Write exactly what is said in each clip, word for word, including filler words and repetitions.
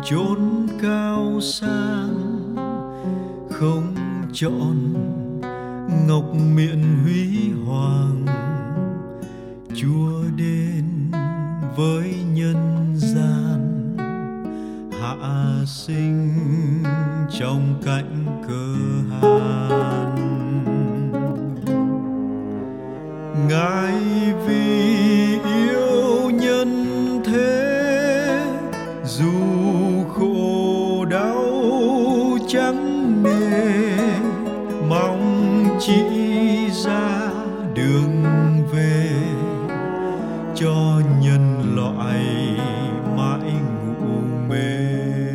chốn cao sang, không chọn ngọc miện huy hoàng. Chúa đến với nhân gian, hạ sinh trong cánh cơ hàn. Ngài vì yêu nhân thế, dù khổ đau chẳng nề, mong chỉ ra đường về cho nhân loại mãi ngủ mê.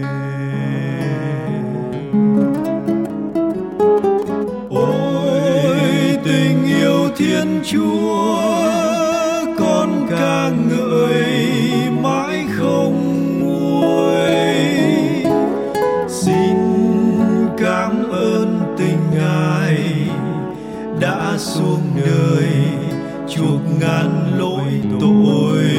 Ôi tình yêu Thiên Chúa, con ca ngợi mãi không nguôi. Xin cảm ơn tình Ngài đã xuống đời chuộc ngàn lỗi tội.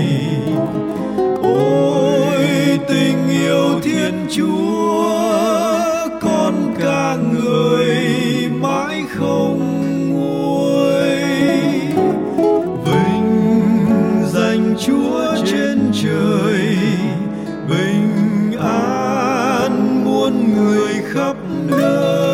Ôi tình yêu Thiên Chúa, con ca ngợi mãi không nguôi. Vinh danh Chúa trên trời, bình an muôn người khắp nơi.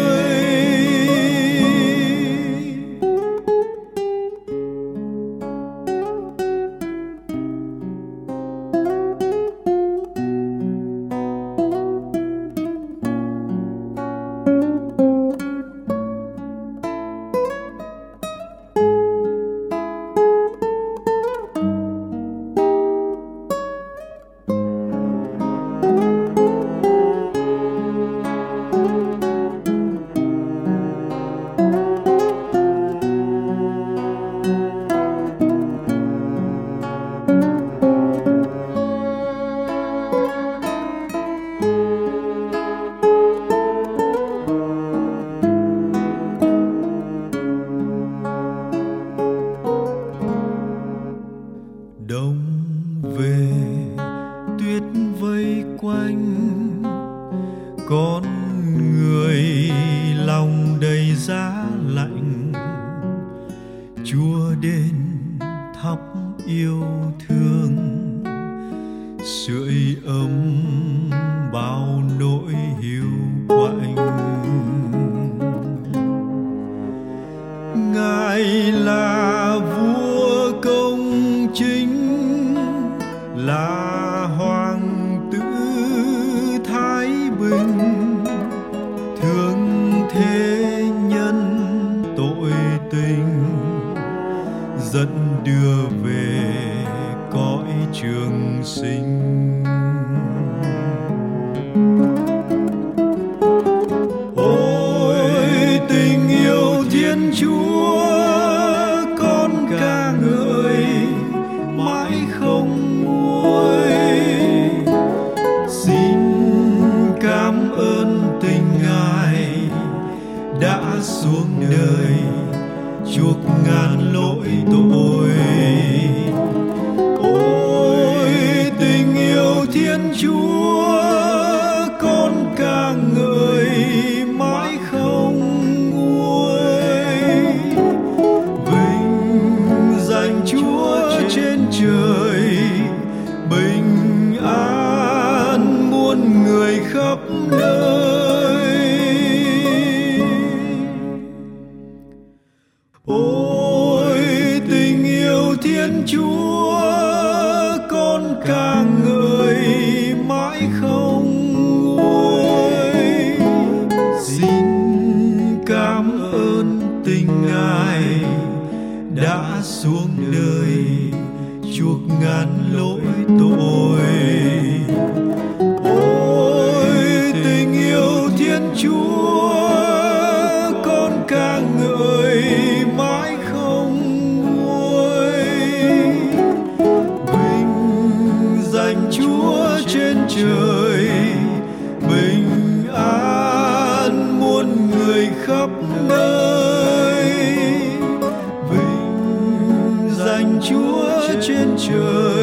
Đông về tuyết vây quanh, con người lòng đầy giá lạnh. Chúa đến thắp yêu thương, sưởi ấm bao nỗi hiu quạnh. Ngài là vua công chính, là hoàng tử thái bình, thương thế nhân tội tình, dẫn đưa về cõi trường sinh. Ôi tình yêu Thiên Chúa, con ca ngợi mãi không nguôi. Xin cảm ơn tình Ngài đã xuống đời chuộc ngàn lỗi tội. Ôi tình yêu Thiên Chúa, con ca ngợi mãi không nguôi. Vinh danh Chúa trên trời, bình an muôn người khắp nơi. Ôi tình yêu Thiên Chúa, con ca ngợi mãi không nguôi. Xin cảm ơn tình Ngài đã xuống đời chuộc ngàn lỗi tội. Ôi tình yêu Thiên Chúa, con ca ngợi mãi không nguôi. Vinh danh Chúa trên trời, bình an muôn người khắp nơi. Vinh danh Chúa trên trời,